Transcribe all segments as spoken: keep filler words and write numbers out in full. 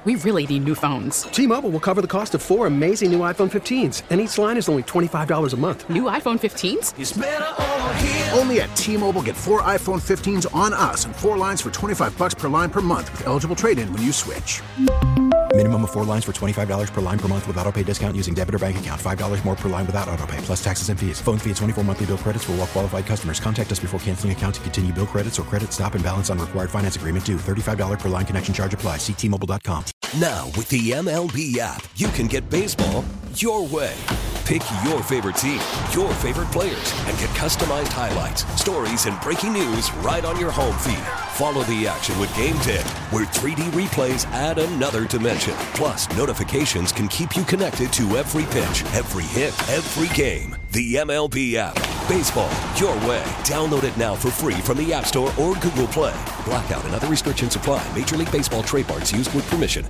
We really need new phones. T-Mobile will cover the cost of four amazing new iPhone fifteens, and each line is only twenty-five dollars a month. New iPhone fifteens? It's better over here. Only at T-Mobile, get four iPhone fifteens on us and four lines for twenty-five dollars per line per month with eligible trade-in when you switch. Minimum of four lines for twenty-five dollars per line per month with autopay discount using debit or bank account. five dollars more per line without autopay, plus taxes and fees. Phone fee at twenty-four monthly bill credits for well-qualified customers. Contact us before canceling account to continue bill credits or credit stop and balance on required finance agreement due. thirty-five dollars per line connection charge applies. See T Mobile dot com. Now, with the M L B app, you can get baseball your way. Pick your favorite team, your favorite players, and get customized highlights, stories, and breaking news right on your home feed. Follow the action with Game Day, where three D replays add another dimension. Plus, notifications can keep you connected to every pitch, every hit, every game. The M L B app. Baseball your way. Download it now for free from the App Store or Google Play. Blackout and other restrictions apply. Major League Baseball trademarks used with permission.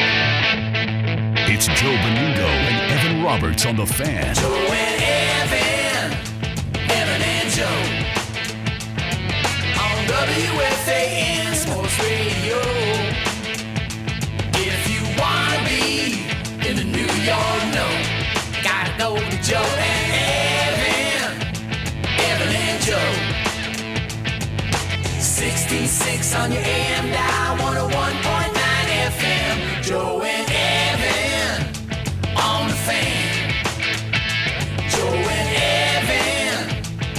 It's Joe Benigno and Evan Roberts on The Fan. Joe and Evan, Evan and Joe, on W F A N Sports Radio. If you want to be in the New York know, gotta go to Joe and Evan, Evan and Joe. sixty-six on your A M dial, one oh one point nine F M. Joe and Evan on the Fan. Joe and Evan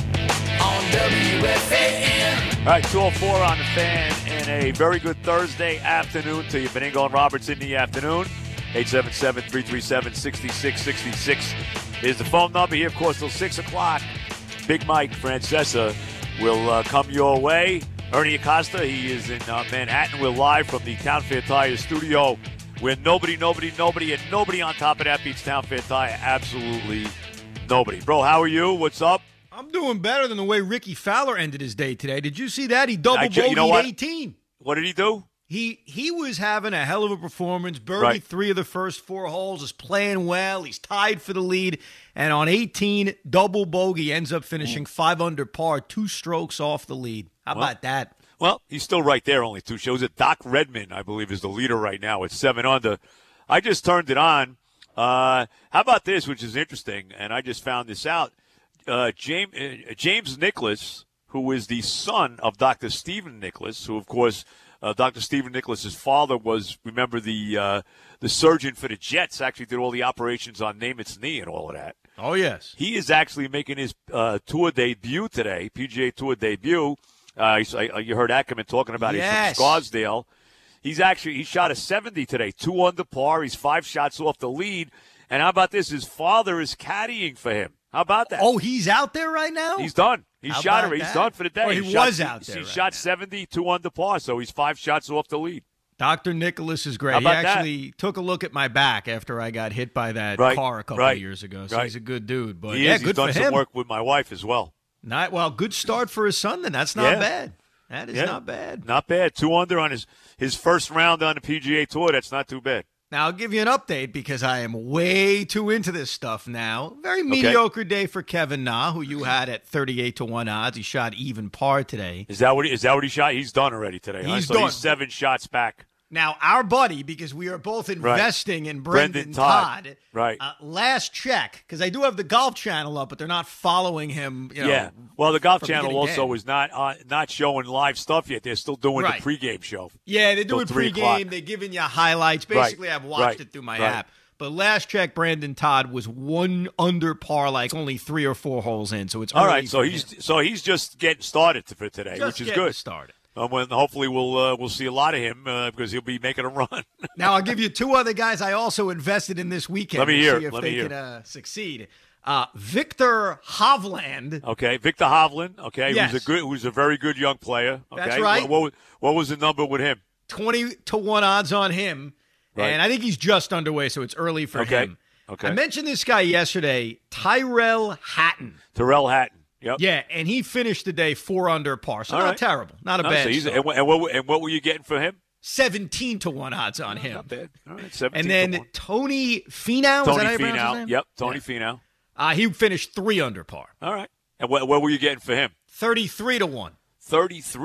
on W F A N. All right, two oh four on the Fan, and a very good Thursday afternoon to you. Benigno and Roberts in the afternoon. eight seven seven, three three seven, six six six six is the phone number here. Of course, till six o'clock, Big Mike Francesa will uh, come your way. Ernie Acosta, he is in uh, Manhattan. We're live from the Town Fair Tire studio, where nobody, nobody, nobody, and nobody on top of that beats Town Fair Tire. Absolutely nobody. Bro, how are you? What's up? I'm doing better than the way Ricky Fowler ended his day today. Did you see that? He double I, bogeyed you know what? eighteen. What did he do? He he was having a hell of a performance. Birdied Right. three of the first four holes. Is playing well. He's tied for the lead. And on eighteen, double bogey, ends up finishing five under par, two strokes off the lead. How Well, about that? Well, he's still right there, only two shows. It Doc Redman, I believe, is the leader right now at seven under. I just turned it on. Uh, how about this, which is interesting, and I just found this out. Uh, James, uh, James Nicklaus, who is the son of Doctor Stephen Nicklaus, who, of course, uh, Doctor Stephen Nicklaus's father was, remember, the uh, the surgeon for the Jets, actually did all the operations on Namath's knee and all of that. Oh, yes. He is actually making his uh, tour debut today, P G A Tour debut. Uh, he's, I, you heard Ackerman talking about Yes. it from Scarsdale. He's actually he shot a seventy today, two under par. He's five shots off the lead. And how about this? His father is caddying for him. How about that? Oh, he's out there right now? He's done. He's How shot about it. He's that? done for the day. Oh, he shot- was out there He right shot now. seventy, two under par, so he's five shots off the lead. Doctor Nicholas is great. How He about that? actually took a look at my back after I got hit by that Right, car a couple right, of years ago. So right. he's a good dude. But He yeah, is. good He's done for some him. work with my wife as well. Not well, good start for his son then. That's not Yeah. bad. That is Yeah. not bad. Not bad. Two under on his, his first round on the P G A Tour. That's not too bad. Now, I'll give you an update because I am way too into this stuff now. Very mediocre day for Kevin Na, who you had at thirty-eight to one odds. He shot even par today. Is that what he, is that what he shot? He's done already today. huh? He's so done. He's seven shots back. Now, our buddy, because we are both investing in Brendan, Brendan Todd. Todd, Right. uh, last check, because I do have the Golf Channel up, but they're not following him. You know, yeah. Well, the Golf from Channel beginning also game. is not uh, not showing live stuff yet. They're still doing Right. the pregame show. Yeah, they're Till doing three pregame. o'clock. They're giving you highlights. Right, Basically, I've watched right, it through my right. app. But last check, Brandon Todd was one under par, like only three or four holes in. So it's All early right. So for he's him. so he's just getting started for today, Just which is getting good. started. Um, when hopefully we'll uh, we'll see a lot of him uh, because he'll be making a run. Now, I'll give you two other guys I also invested in this weekend. Let me to hear see it. if Let me they hear can it. uh, succeed. Uh, Victor Hovland. Okay, Victor Hovland. Okay, Yes. who's a good, who's a very good young player. Okay, That's right. What, what, was- what was the number with him? twenty to one odds on him. Right. And I think he's just underway, so it's early for Okay. him. Okay. I mentioned this guy yesterday, Tyrell Hatton. Terrell Hatton. Yep. Yeah, and he finished the day four under par, so All not right. terrible. Not a No, bad so he's- start. and, what- and what and what were you getting for him? seventeen to one odds on him. Not bad. All right, seventeen And to then one. Tony Finau. is Tony that how you pronounce his Finau. name? Yep, Tony Yeah. Finau. Uh, he finished three under par. All right. And what, what were you getting for him? thirty-three to one. thirty-three.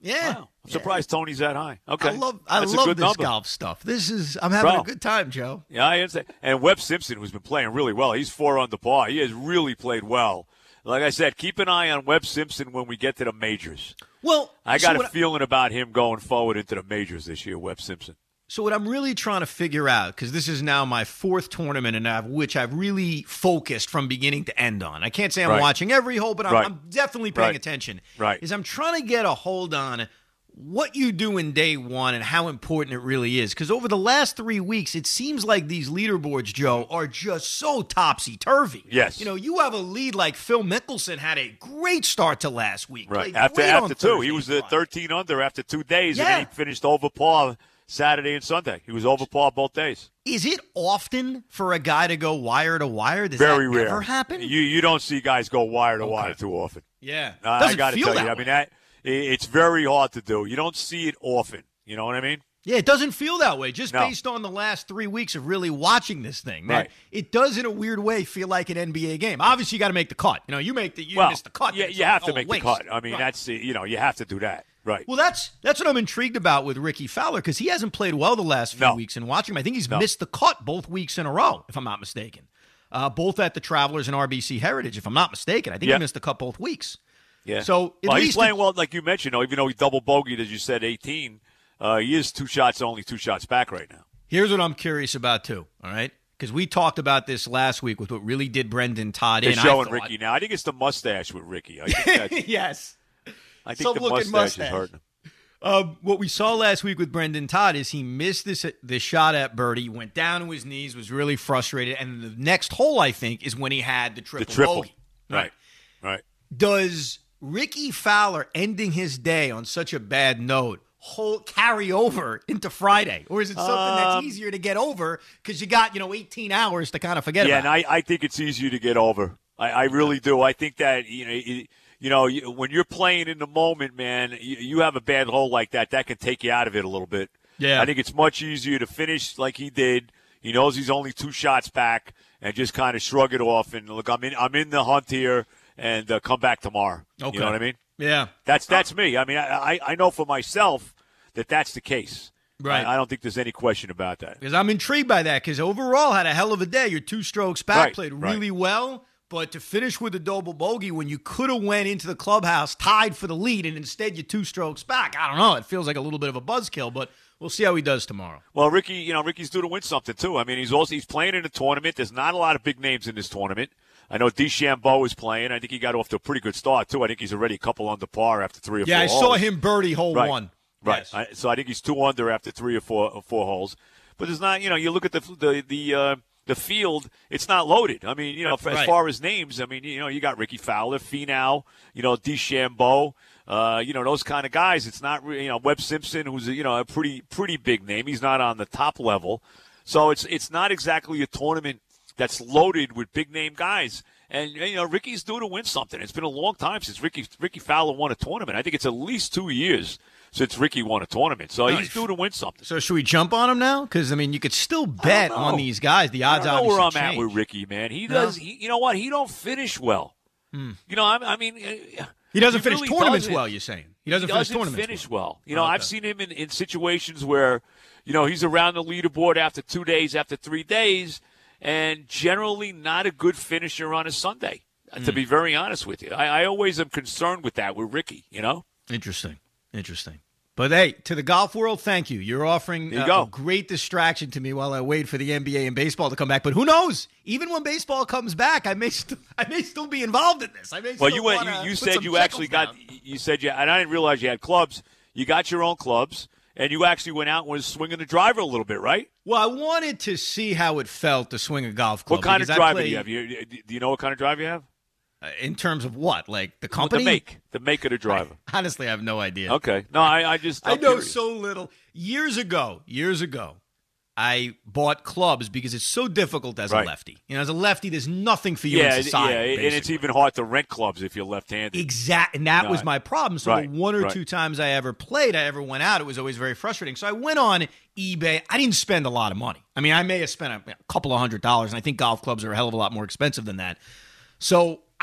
Yeah. Wow. I'm surprised yeah. Tony's that high. Okay. I love I That's love this number. golf stuff. This is I'm having Bro. a good time, Joe. Yeah, I understand. And Webb Simpson, who's been playing really well, he's four under par. He has really played well. Like I said, keep an eye on Webb Simpson when we get to the majors. Well, I got so a feeling I, about him going forward into the majors this year, Webb Simpson. So what I'm really trying to figure out, because this is now my fourth tournament, and I've, which I've really focused from beginning to end on. I can't say I'm right. watching every hole, but I'm, right. I'm definitely paying right. attention. Right. Is I'm trying to get a hold on what you do in day one and how important it really is. Because over the last three weeks, it seems like these leaderboards, Joe, are just so topsy-turvy. Yes. You know, you have a lead like Phil Mickelson had a great start to last week. Right. After after two. He was at thirteen under after two days, yeah. and then he finished over par Saturday and Sunday. He was over par both days. Is it often for a guy to go wire to wire? Does Very that rare. ever happen? You you don't see guys go wire to okay. wire too often. Yeah. Uh, I got to tell you, way. I mean, that it's very hard to do. You don't see it often. You know what I mean? Yeah, it doesn't feel that way, just no. based on the last three weeks of really watching this thing. Man, right. It does, in a weird way, feel like an N B A game. Obviously, you got to make the cut. You know, you make the you well, miss the cut. Yeah, you have to make waste. the cut. I mean, right. that's you know, you have to do that. Right. Well, that's that's what I'm intrigued about with Ricky Fowler, because he hasn't played well the last few no. weeks in watching him. I think he's no. missed the cut both weeks in a row, if I'm not mistaken. Uh, both at the Travelers and R B C Heritage, if I'm not mistaken. I think yeah. he missed the cut both weeks. Yeah. So at well, least he's playing well, like you mentioned, though, even though he double bogeyed, as you said, eighteen. Uh, he is two shots, only two shots back right now. Here's what I'm curious about, too, all right? Because we talked about this last week with what really did Brendan Todd They're in. showing I Ricky now. I think it's the mustache with Ricky. I think that's, yes. I think Some the mustache, mustache is hurting him. Uh, what we saw last week with Brendan Todd is he missed this this shot at birdie, went down to his knees, was really frustrated, and the next hole, I think, is when he had the triple, the triple. bogey. Right, right. Does Ricky Fowler ending his day on such a bad note hold, carry over into Friday? Or is it something um, that's easier to get over because you got, you know, eighteen hours to kind of forget yeah, about? Yeah, and I, I think it's easier to get over. I, I really do. I think that, you know, it, you know, when you're playing in the moment, man, you, you have a bad hole like that, that can take you out of it a little bit. Yeah. I think it's much easier to finish like he did. He knows he's only two shots back and just kind of shrug it off and look, I'm in, I'm in the hunt here and uh, come back tomorrow. Okay. You know what I mean? Yeah. That's that's me. I mean, I, I know for myself that that's the case. Right. I, I don't think there's any question about that. Because I'm intrigued by that because overall had a hell of a day. You're two strokes back, right, played right. really well. But to finish with a double bogey when you could have went into the clubhouse tied for the lead and instead you're two strokes back, I don't know. It feels like a little bit of a buzzkill, but we'll see how he does tomorrow. Well, Ricky, you know, Ricky's due to win something too. I mean, he's also he's playing in a tournament. There's not a lot of big names in this tournament. I know DeChambeau is playing. I think he got off to a pretty good start too. I think he's already a couple under par after three or yeah, four. Yeah, I holes. saw him birdie hole right. one. Right. Yes. I, so I think he's two under after three or four or four holes. But there's not, you know, you look at the the the uh, the field, it's not loaded. I mean, you know, right. as far as names, I mean, you know, you got Ricky Fowler, Finau, you know, DeChambeau, uh, you know, those kind of guys. It's not, you know, Webb Simpson, who's a, you know a pretty pretty big name. He's not on the top level, so it's it's not exactly a tournament that's loaded with big name guys. And, you know, Ricky's due to win something. It's been a long time since Ricky Ricky Fowler won a tournament. I think it's at least two years since Ricky won a tournament. So nice. He's due to win something. So should we jump on him now? Because, I mean, you could still bet on these guys. The odds I don't know obviously where I'm change. at with Ricky, man. He no? does, he, you know what? He don't finish well. Hmm. You know, I, I mean. He doesn't he finish really tournaments doesn't. well, you're saying? He doesn't, he finish doesn't tournaments finish well. well. You know, okay. I've seen him in, in situations where, you know, he's around the leaderboard after two days, after three days, and generally not a good finisher on a Sunday. To be very honest with you, I, I always am concerned with that with Ricky, you know? Interesting. Interesting. But, hey, to the golf world, thank you. You're offering you uh, go. a great distraction to me while I wait for the N B A and baseball to come back. But who knows? Even when baseball comes back, I may st- I may still be involved in this. I may well, still you went. wanna You, you put said some you actually got. down. You said you, and I didn't realize you had clubs. You got your own clubs, and you actually went out and was swinging the driver a little bit, right? Well, I wanted to see how it felt to swing a golf club. What kind of because I driver play- do you have? You, do you know what kind of driver you have? Uh, in terms of what? Like the company? Well, the make. The make of the driver. I, honestly, I have no idea. Okay. No, I, I just. I'm I know curious. so little. Years ago, years ago, I bought clubs because it's so difficult as right. a lefty. You know, as a lefty, there's nothing for you yeah, in society. Yeah, basically. and it's even hard to rent clubs if you're left-handed. Exact, and that No, was my problem. So right, the one or right. two times I ever played, I ever went out, it was always very frustrating. So I went on eBay. I didn't spend a lot of money. I mean, I may have spent a, a couple of hundred dollars, and I think golf clubs are a hell of a lot more expensive than that. So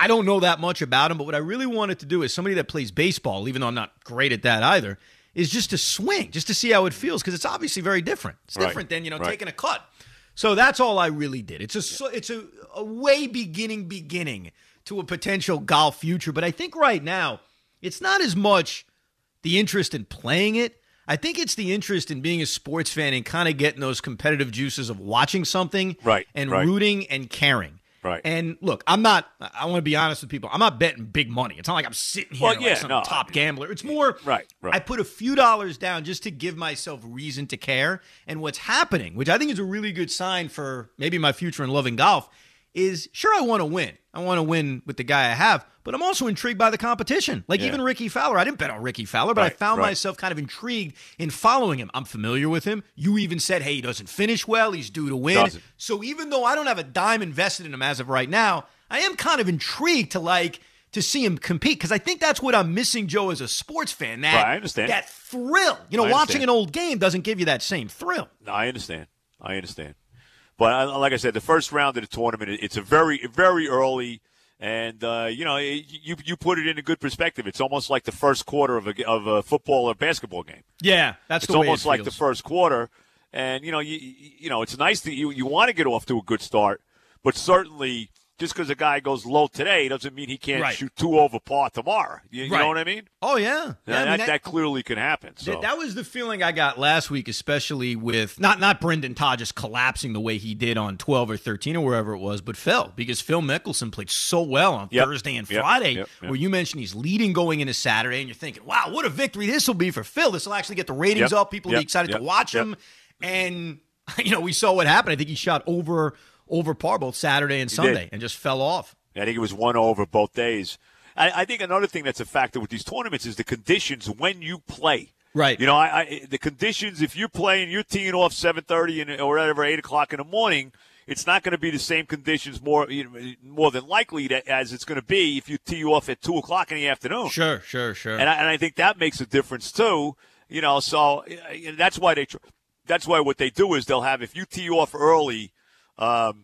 I don't know that much about him, but what I really wanted to do is somebody that plays baseball, even though I'm not great at that either, is just to swing, just to see how it feels, because it's obviously very different. It's Right. different than, you know, Right. taking a cut. So that's all I really did. It's a so it's a, a way beginning beginning to a potential golf future. But I think right now, it's not as much the interest in playing it. I think it's the interest in being a sports fan and kind of getting those competitive juices of watching something Right, and right. rooting and caring. Right. And look, I'm not, I want to be honest with people, I'm not betting big money. It's not like I'm sitting here Well, like yeah, some no, top I mean, gambler. It's more, Right, right. I put a few dollars down just to give myself reason to care. And what's happening, which I think is a really good sign for maybe my future in loving golf, is sure, I want to win. I want to win with the guy I have, but I'm also intrigued by the competition. Like Yeah. even Ricky Fowler. I didn't bet on Ricky Fowler, but I Right, found right. myself kind of intrigued in following him. I'm familiar with him. You even said, hey, he doesn't finish well. He's due to win. Doesn't. So even though I don't have a dime invested in him as of right now, I am kind of intrigued to like to see him compete because I think that's what I'm missing, Joe, as a sports fan. That, Right, I understand. that thrill. You know, I watching understand. an old game doesn't give you that same thrill. No, I understand. I understand. But I, like I said, the first round of the tournament, it's a very, very early, and uh, you know, it, you you put it in a good perspective. It's almost like the first quarter of a of a football or basketball game. Yeah, that's It's the way almost it like the feels. first quarter, and you know, you you know, it's nice that you you want to get off to a good start, but certainly just because a guy goes low today doesn't mean he can't Right. shoot two over par tomorrow. You, you Right. know what I mean? Oh yeah, yeah. I that, mean, that, that clearly can happen. So Th- that was the feeling I got last week, especially with not not Brendan Todd just collapsing the way he did on twelve or thirteen or wherever it was, but Phil, because Phil Mickelson played so well on Yep. Thursday and Yep. Friday, Yep. Yep. where you mentioned he's leading going into Saturday, and you're thinking, wow, what a victory this will be for Phil. This will actually get the ratings Yep. up. People will Yep. be excited Yep. to watch Yep. him. And, you know, we saw what happened. I think he shot over over par both Saturday and He Sunday did. and just fell off. I think it was one over both days. I, I think another thing that's a factor with these tournaments is the conditions when you play. Right. You know, I, I the conditions. If you're playing, you're teeing off seven thirty or whatever, eight o'clock in the morning. It's not going to be the same conditions more you know, more than likely that, as it's going to be if you tee off at two o'clock in the afternoon. Sure, sure, sure. And I, and I think that makes a difference too. You know, so uh, that's why they. tr- That's why what they do is they'll have if you tee off early. Um,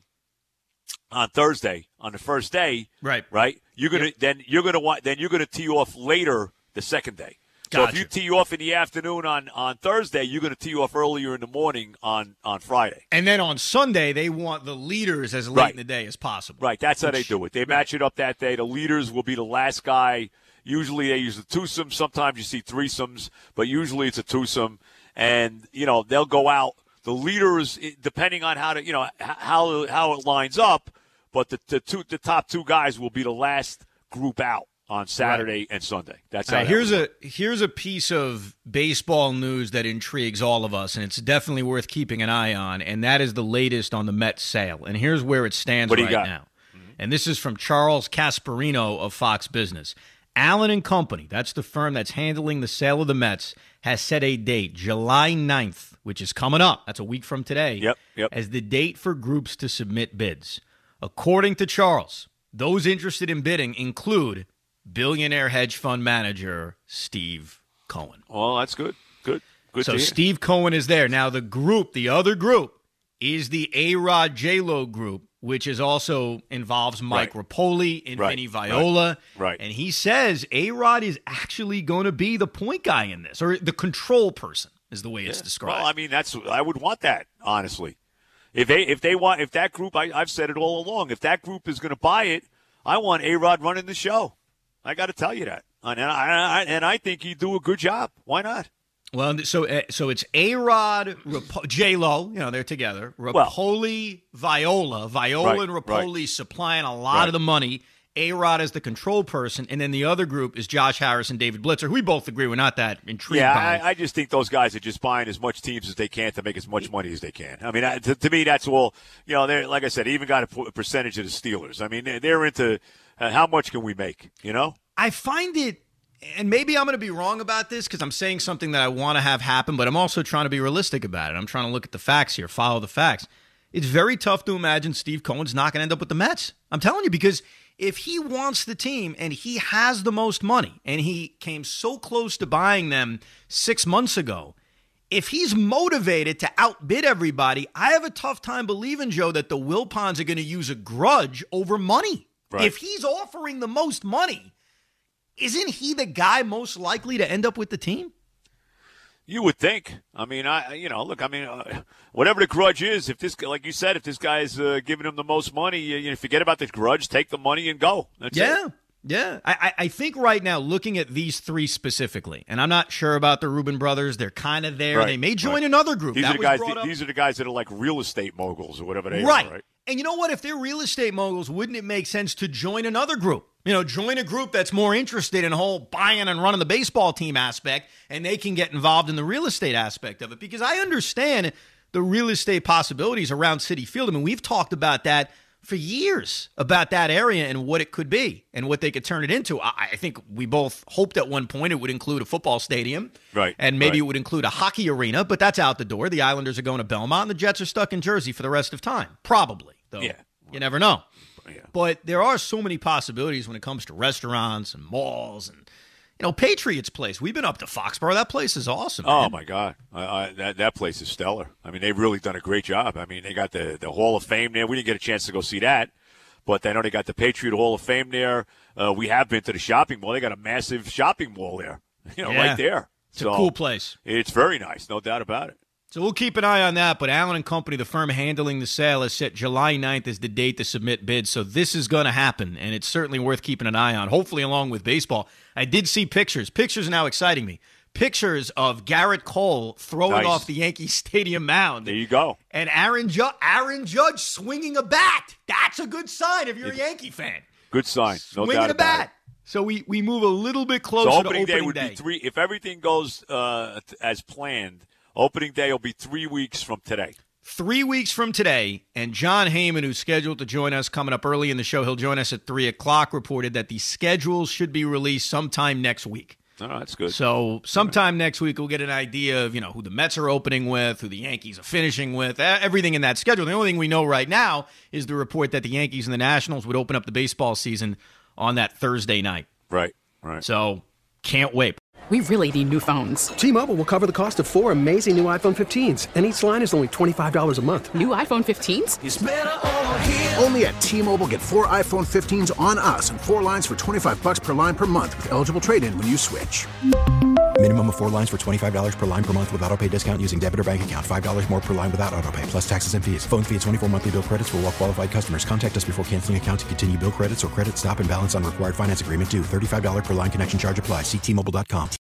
on Thursday, on the first day, Right. right? You're gonna then you're gonna want then you're gonna tee off later the second day. So Gotcha. if you tee off in the afternoon on, on Thursday, you're gonna tee off earlier in the morning on, on Friday. And then on Sunday, they want the leaders as late Right. in the day as possible. Right, that's how they Which- do it. They match it up that day. The leaders will be the last guy. Usually they use the twosome. Sometimes you see threesomes, but usually it's a twosome. And you know they'll go out. The leaders, depending on how to you know how how it lines up, but the the two the top two guys will be the last group out on Saturday and Sunday. That's how. All right, that here's will a here's a piece of baseball news that intrigues all of us, and it's definitely worth keeping an eye on. And that is the latest on the Mets sale. And here's where it stands What do you right got? now. And this is from Charles Casparino of Fox Business. Allen and Company, that's the firm that's handling the sale of the Mets, has set a date, July ninth, which is coming up. That's a week from today. Yep, yep. As the date for groups to submit bids. According to Charles, those interested in bidding include billionaire hedge fund manager Steve Cohen. Well, that's good. Good. Good. So to hear. Steve Cohen is there. Now the group, the other group, is the A-Rod J-Lo group, which is also involves Mike Right. Rapoli and Right. Vinny Viola. Right. And he says A-Rod is actually going to be the point guy in this, or the control person is the way it's described. Well, I mean, that's I would want that honestly. If they if they want if that group, I, I've said it all along. If that group is going to buy it, I want A-Rod running the show. I got to tell you that, and I, I and I think he'd do a good job. Why not? Well, so uh, so it's A-Rod, Rapo- J-Lo, you know, they're together. Rapoli, Viola. Viola Right, and Rapoli supplying a lot Right. of the money. A-Rod is the control person. And then the other group is Josh Harris and David Blitzer, who we both agree we're not that intrigued Yeah, by. I, I just think those guys are just buying as much teams as they can to make as much money as they can. I mean, I- to, to me, that's all. You know, they're like I said, they even got a p- percentage of the Steelers. I mean, they're, they're into uh, how much can we make? You know. I find it, and maybe I'm going to be wrong about this because I'm saying something that I want to have happen, but I'm also trying to be realistic about it. I'm trying to look at the facts here, follow the facts. It's very tough to imagine Steve Cohen's not going to end up with the Mets. I'm telling you, because if he wants the team and he has the most money and he came so close to buying them six months ago, if he's motivated to outbid everybody, I have a tough time believing, Joe, that the Wilpons are going to use a grudge over money. Right. If he's offering the most money, isn't he the guy most likely to end up with the team? You would think. I mean, I you know, look, I mean, uh, whatever the grudge is, if this, like you said, if this guy's uh, giving him the most money, you, you know, forget about the grudge, take the money and go. That's yeah. it. Yeah. I, I think right now, looking at these three specifically, and I'm not sure about the Rubin brothers. They're kind of there. Right, they may join right. another group. These that are the was guys. brought th- up. These are the guys that are like real estate moguls or whatever they right. are. Right. And you know what? If they're real estate moguls, wouldn't it make sense to join another group? You know, join a group that's more interested in the whole buying and running the baseball team aspect, and they can get involved in the real estate aspect of it. Because I understand the real estate possibilities around Citi Field. I mean, we've talked about that for years, about that area and what it could be and what they could turn it into. I, I think we both hoped at one point it would include a football stadium. Right. And maybe right. it would include a hockey arena, but that's out the door. The Islanders are going to Belmont, and the Jets are stuck in Jersey for the rest of time. Probably, though. Yeah. You never know. Yeah. But there are so many possibilities when it comes to restaurants and malls and, you know, Patriots Place. We've been up to Foxborough. That place is awesome. Oh, man. my God. I, I, that, that place is stellar. I mean, they've really done a great job. I mean, they got the, the Hall of Fame there. We didn't get a chance to go see that, but I know they got the Patriot Hall of Fame there. Uh, we have been to the shopping mall. They got a massive shopping mall there, you know, Yeah. right there. It's a cool place. It's very nice, no doubt about it. So we'll keep an eye on that, but Allen and Company, the firm handling the sale, has set July ninth as the date to submit bids. So this is going to happen, and it's certainly worth keeping an eye on, hopefully along with baseball. I did see pictures. Pictures are now exciting me. Pictures of Garrett Cole throwing Nice. off the Yankee Stadium mound. There you go. And Aaron, Ju- Aaron Judge swinging a bat. That's a good sign if you're a Yankee fan. Good sign, no Swinging doubt a about bat. it. So we, we move a little bit So closer opening, to opening day would day. be three. If everything goes uh, as planned, opening day will be three weeks from today. Three weeks from today, and John Heyman, who's scheduled to join us coming up early in the show, he'll join us at three o'clock, reported that the schedules should be released sometime next week. Oh, that's good. So sometime next week, we'll get an idea of, you know, who the Mets are opening with, who the Yankees are finishing with, everything in that schedule. The only thing we know right now is the report that the Yankees and the Nationals would open up the baseball season on that Thursday night. Right, right. So can't wait. We really need new phones. T-Mobile will cover the cost of four amazing new iPhone fifteens, and each line is only twenty-five dollars a month. New iPhone fifteens? It's better over here. Only at T-Mobile, get four iPhone fifteens on us and four lines for twenty-five bucks per line per month with eligible trade-in when you switch. Minimum of four lines for twenty-five dollars per line per month with autopay discount using debit or bank account. five dollars more per line without autopay, plus taxes and fees. Phone fee at twenty-four monthly bill credits for well-qualified customers. Contact us before canceling account to continue bill credits or credit stop and balance on required finance agreement due. thirty-five dollars per line connection charge applies. See T Mobile dot com.